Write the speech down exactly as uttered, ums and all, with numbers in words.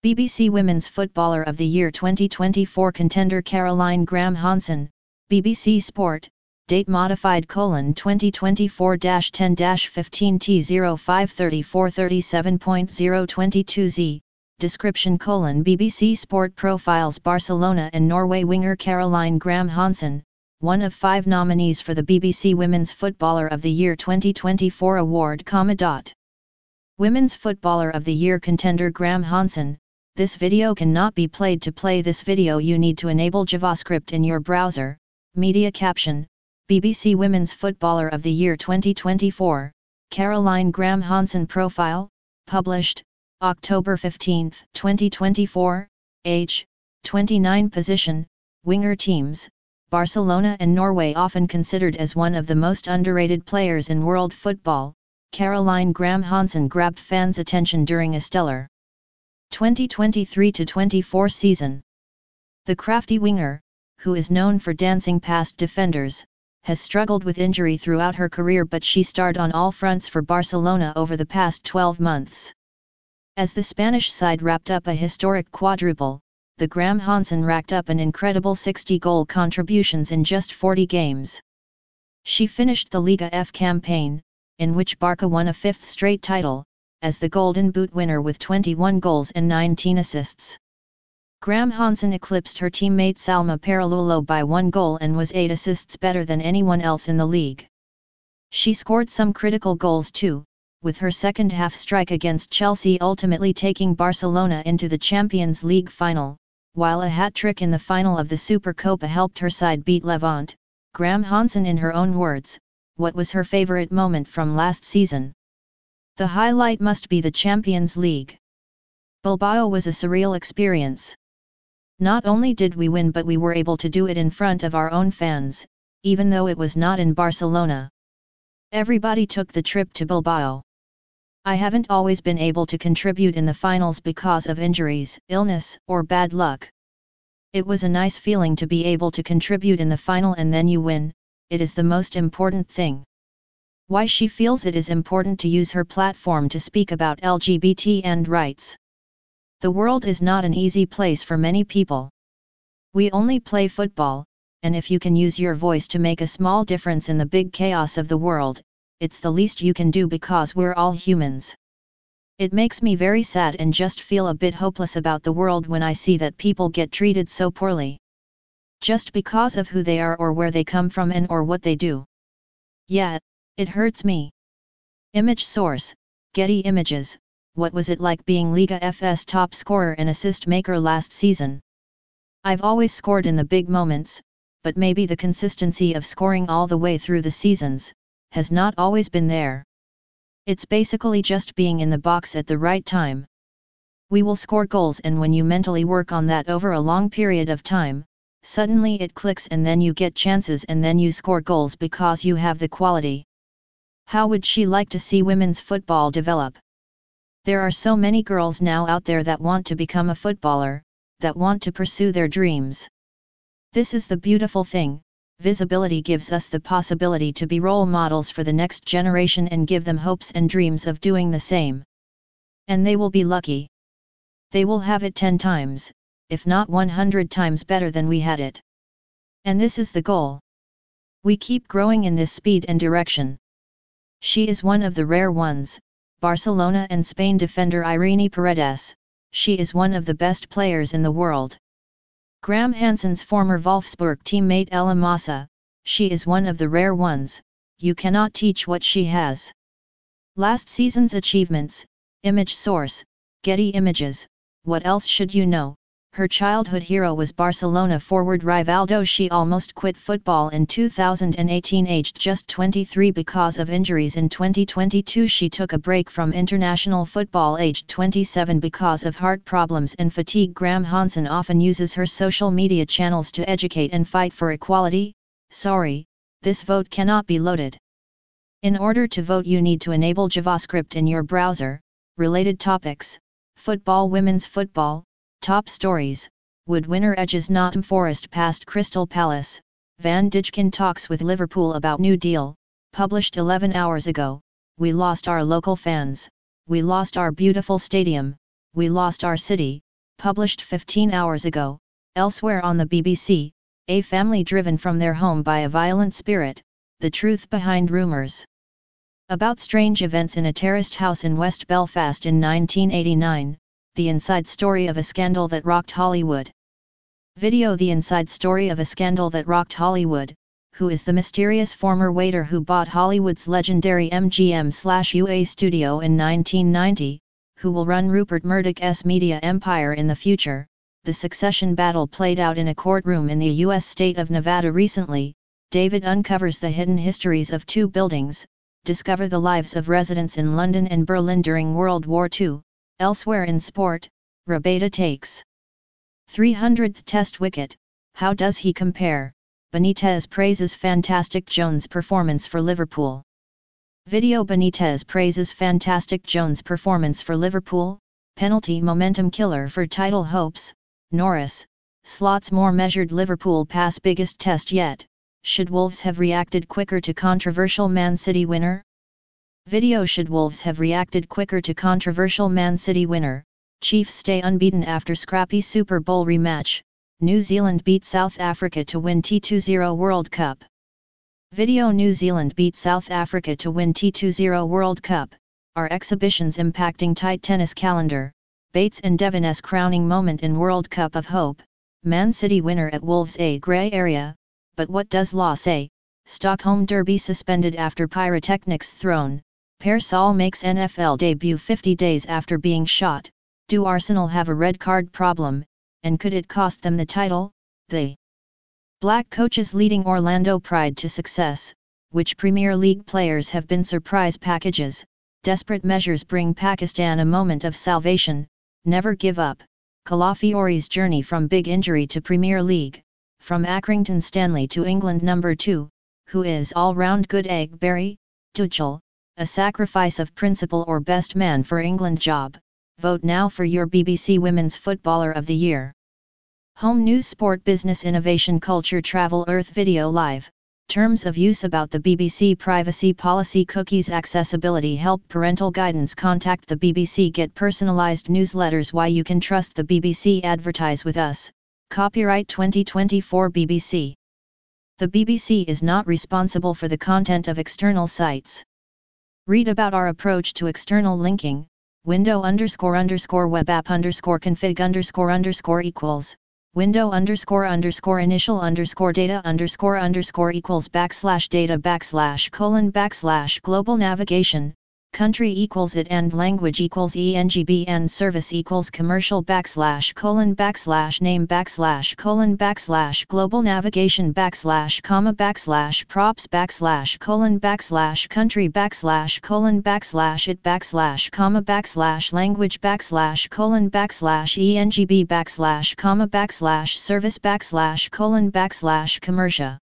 B B C Women's Footballer of the Year twenty twenty-four contender Caroline Graham-Hansen, B B C Sport, date modified colon twenty twenty-four dash ten dash fifteen T zero five thirty-four thirty-seven point zero twenty-two Z, description colon B B C Sport profiles Barcelona and Norway winger Caroline Graham-Hansen, one of five nominees for the B B C Women's Footballer of the Year twenty twenty-four award, dot. Women's Footballer of the Year contender Graham-Hansen. This video cannot be played. To play this video you need to enable JavaScript in your browser. Media caption, B B C Women's Footballer of the Year twenty twenty-four, Caroline Graham-Hansen profile, published, October fifteenth, twenty twenty-four, age, twenty-nine position, winger teams, Barcelona and Norway. Often considered as one of the most underrated players in world football, Caroline Graham-Hansen grabbed fans' attention during a stellar twenty twenty-three to twenty-four season. The crafty winger, who is known for dancing past defenders, has struggled with injury throughout her career, but she starred on all fronts for Barcelona over the past twelve months. As the Spanish side wrapped up a historic quadruple, the Graham-Hansen racked up an incredible sixty goal contributions in just forty games. She finished the Liga F campaign, in which Barca won a fifth straight title, as the Golden Boot winner with twenty-one goals and nineteen assists. Graham-Hansen eclipsed her teammate Salma Paralluelo by one goal and was eight assists better than anyone else in the league. She scored some critical goals too, with her second-half strike against Chelsea ultimately taking Barcelona into the Champions League final, while a hat-trick in the final of the Supercopa helped her side beat Levante. Graham-Hansen, in her own words, what was her favorite moment from last season? The highlight must be the Champions League. Bilbao was a surreal experience. Not only did we win, but we were able to do it in front of our own fans, even though it was not in Barcelona. Everybody took the trip to Bilbao. I haven't always been able to contribute in the finals because of injuries, illness, or bad luck. It was a nice feeling to be able to contribute in the final and then you win. It is the most important thing. Why she feels it is important to use her platform to speak about L G B T and rights. The world is not an easy place for many people. We only play football, and if you can use your voice to make a small difference in the big chaos of the world, it's the least you can do because we're all humans. It makes me very sad and just feel a bit hopeless about the world when I see that people get treated so poorly. Just because of who they are or where they come from and or what they do. Yeah, it hurts me. Image source, Getty Images. What was it like being Liga F's top scorer and assist maker last season? I've always scored in the big moments, but maybe the consistency of scoring all the way through the seasons has not always been there. It's basically just being in the box at the right time. We will score goals, and when you mentally work on that over a long period of time, suddenly it clicks and then you get chances and then you score goals because you have the quality. How would she like to see women's football develop? There are so many girls now out there that want to become a footballer, that want to pursue their dreams. This is the beautiful thing. Visibility gives us the possibility to be role models for the next generation and give them hopes and dreams of doing the same. And they will be lucky. They will have it ten times, if not one hundred times better than we had it. And this is the goal. We keep growing in this speed and direction. She is one of the rare ones. Barcelona and Spain defender Irene Paredes. She is one of the best players in the world. Graham-Hansen's former Wolfsburg teammate Ella Massa. She is one of the rare ones. You cannot teach what she has. Last season's achievements. Image source, Getty Images. What else should you know? Her childhood hero was Barcelona forward Rivaldo. She almost quit football in two thousand eighteen, aged just twenty-three because of injuries. In twenty twenty-two she took a break from international football aged twenty-seven because of heart problems and fatigue. Graham-Hansen often uses her social media channels to educate and fight for equality. Sorry, this vote cannot be loaded. In order to vote you need to enable JavaScript in your browser. Related topics: football, women's football. Top stories: Wood winner edges Nottingham Forest past Crystal Palace. Van Dijk talks with Liverpool about new deal. Published eleven hours ago. We lost our local fans. We lost our beautiful stadium. We lost our city. published fifteen hours ago. Elsewhere on the B B C, a family driven from their home by a violent spirit, the truth behind rumours about strange events in a terraced house in West Belfast in nineteen eighty-nine, the inside story of a scandal that rocked Hollywood. Video: the inside story of a scandal that rocked Hollywood. Who is the mysterious former waiter who bought Hollywood's legendary M G M/U A studio in nineteen ninety, who will run Rupert Murdoch's media empire in the future? The succession battle played out in a courtroom in the U S state of Nevada recently. David uncovers the hidden histories of two buildings, discover the lives of residents in London and Berlin during World War Two. Elsewhere in sport, Rabada takes three hundredth Test wicket. How does he compare? Benitez praises fantastic Jones' performance for Liverpool. Video: Benitez praises fantastic Jones' performance for Liverpool. Penalty momentum killer for title hopes. Norris slots more measured Liverpool pass biggest test yet. Should Wolves have reacted quicker to controversial Man City winner? Video: Should Wolves have reacted quicker to controversial Man City winner? Chiefs stay unbeaten after scrappy Super Bowl rematch. New Zealand beat South Africa to win T twenty World Cup. Video: New Zealand beat South Africa to win T twenty World Cup. Are exhibitions impacting tight tennis calendar? Bates and Devon's crowning moment in World Cup of Hope. Man City winner at Wolves a grey area, but what does law say? Stockholm Derby suspended after pyrotechnics thrown. Per Saul makes N F L debut fifty days after being shot. Do Arsenal have a red card problem, and could it cost them the title? The Black coaches leading Orlando Pride to success. Which Premier League players have been surprise packages? Desperate measures bring Pakistan a moment of salvation. Never give up. Calafiore's journey from big injury to Premier League. From Accrington Stanley to England number two. Who is all-round good? Egberry, Tuchel, a sacrifice of principle or best man for England job? Vote now for your B B C Women's Footballer of the Year. Home news, sport, business, innovation, culture, travel, Earth Video Live. Terms of use about the B B C privacy policy, cookies, accessibility, help, parental guidance. Contact the B B C. Get personalized newsletters. Why you can trust the B B C. Advertise with us. Copyright twenty twenty-four B B C. The B B C is not responsible for the content of external sites. Read about our approach to external linking. Window underscore underscore web app underscore config underscore underscore equals. Window underscore underscore initial underscore data underscore underscore equals backslash data backslash colon backslash global navigation. Country equals it and language equals E N G B and service equals commercial backslash colon backslash name backslash colon backslash global navigation backslash comma backslash props backslash colon backslash country backslash colon backslash it backslash comma backslash language backslash colon backslash E N G B backslash comma backslash service backslash colon backslash commercia.